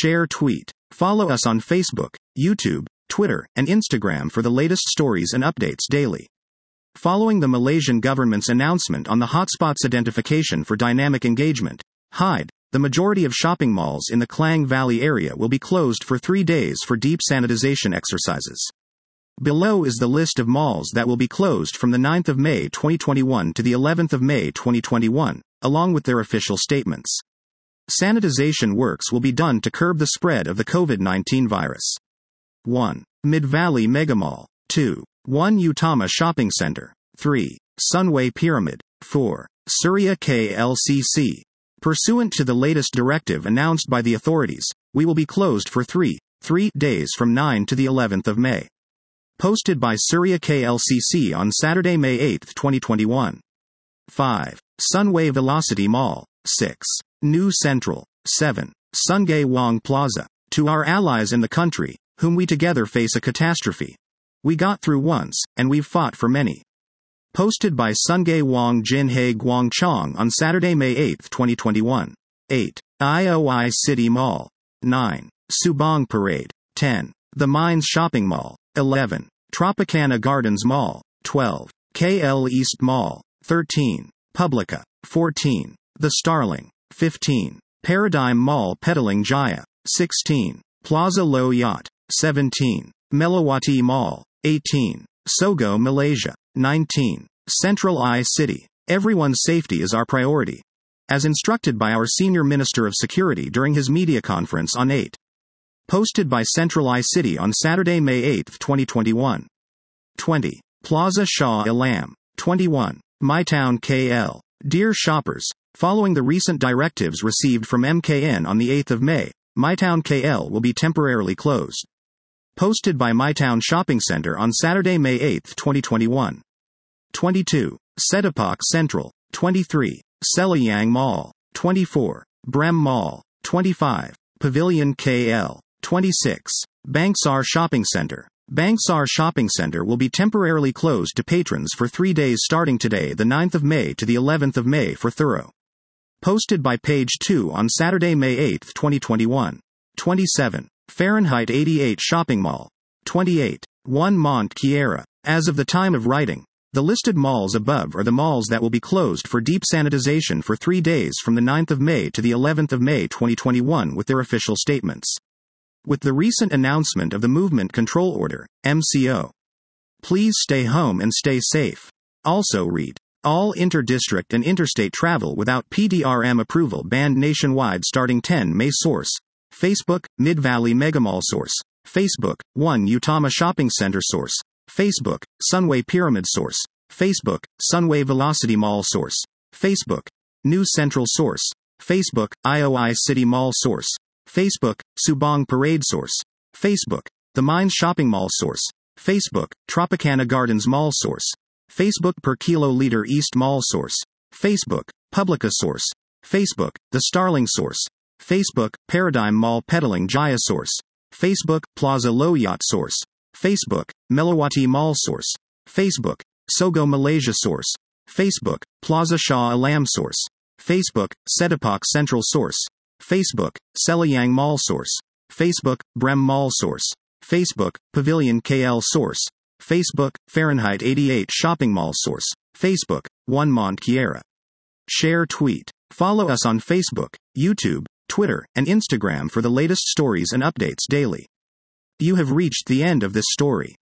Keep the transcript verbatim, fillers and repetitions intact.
Share tweet. Follow us on Facebook, YouTube, Twitter, and Instagram for the latest stories and updates daily. Following the Malaysian government's announcement on the hotspots identification for dynamic engagement, H I D, the majority of shopping malls in the Klang Valley area will be closed for three days for deep sanitization exercises. Below is the list of malls that will be closed from the ninth of May twenty twenty-one to the eleventh of May twenty twenty-one, along with their official statements. Sanitization works will be done to curb the spread of the COVID nineteen virus. one. Mid-Valley Megamall. two. one Utama Shopping Center. three. Sunway Pyramid. four. Surya K L C C. Pursuant to the latest directive announced by the authorities, we will be closed for three, three days from nine to the eleventh of May. Posted by Surya K L C C on Saturday, May eighth, twenty twenty-one. five. Sunway Velocity Mall. six. New Central. seven. Sungei Wong Plaza. To our allies in the country, whom we together face a catastrophe. We got through once, and we've fought for many. Posted by Sungei Wong Jin He Guang Chong on Saturday, May eighth, twenty twenty-one. eight. I O I City Mall. nine. Subang Parade. ten. The Mines Shopping Mall. eleven. Tropicana Gardens Mall. twelve. K L East Mall. thirteen. Publica. fourteen. The Starling. fifteen. Paradigm Mall Petaling Jaya. sixteen. Plaza Low Yacht. seventeen. Melawati Mall. eighteen. Sogo Malaysia. nineteen. Central I City. Everyone's safety is our priority. As instructed by our Senior Minister of Security during his media conference on eight. Posted by Central I City on Saturday, May eighth, twenty twenty-one. twenty. Plaza Shah Alam. twenty-one. MyTown K L. Dear shoppers, following the recent directives received from M K N on the eighth of May, MyTown K L will be temporarily closed. Posted by MyTown Shopping Center on Saturday, May eighth, twenty twenty-one. twenty-two. Setapak Central. twenty-three. Seliang Mall. twenty-four. Brem Mall. twenty-five. Pavilion K L. twenty-six. Bangsar Shopping Center. Bangsar Shopping Center will be temporarily closed to patrons for three days starting today, the ninth of May to the eleventh of May for thorough. Posted by Page two on Saturday, May eighth, twenty twenty-one. twenty-seven. Fahrenheit eighty-eight Shopping Mall. twenty-eight. one Mont Kiara. As of the time of writing, the listed malls above are the malls that will be closed for deep sanitization for three days from the ninth of May to the eleventh of May twenty twenty-one with their official statements. With the recent announcement of the Movement Control Order, M C O. Please stay home and stay safe. Also read. All inter-district and interstate travel without P D R M approval banned nationwide starting ten May. Source. Facebook, Mid-Valley Megamall. Source. Facebook, one Utama Shopping Center. Source. Facebook, Sunway Pyramid. Source. Facebook, Sunway Velocity Mall. Source. Facebook, New Central. Source. Facebook, I O I City Mall. Source. Facebook, Subang Parade. Source. Facebook, The Mines Shopping Mall. Source. Facebook, Tropicana Gardens Mall. Source. Facebook, Per Kilo Liter East Mall. Source. Facebook, Publica. Source. Facebook, The Starling. Source. Facebook, Paradigm Mall Petaling Jaya. Source. Facebook, Plaza Low Yacht. Source. Facebook, Melawati Mall. Source. Facebook, Sogo Malaysia. Source. Facebook, Plaza Shah Alam. Source. Facebook, Setapak Central. Source. Facebook, Seliang Mall. Source. Facebook, Brem Mall. Source. Facebook, Pavilion K L. Source. Facebook, Fahrenheit eighty-eight Shopping Mall. Source. Facebook, one Mont Kiara. Share tweet. Follow us on Facebook, YouTube, Twitter, and Instagram for the latest stories and updates daily. You have reached the end of this story.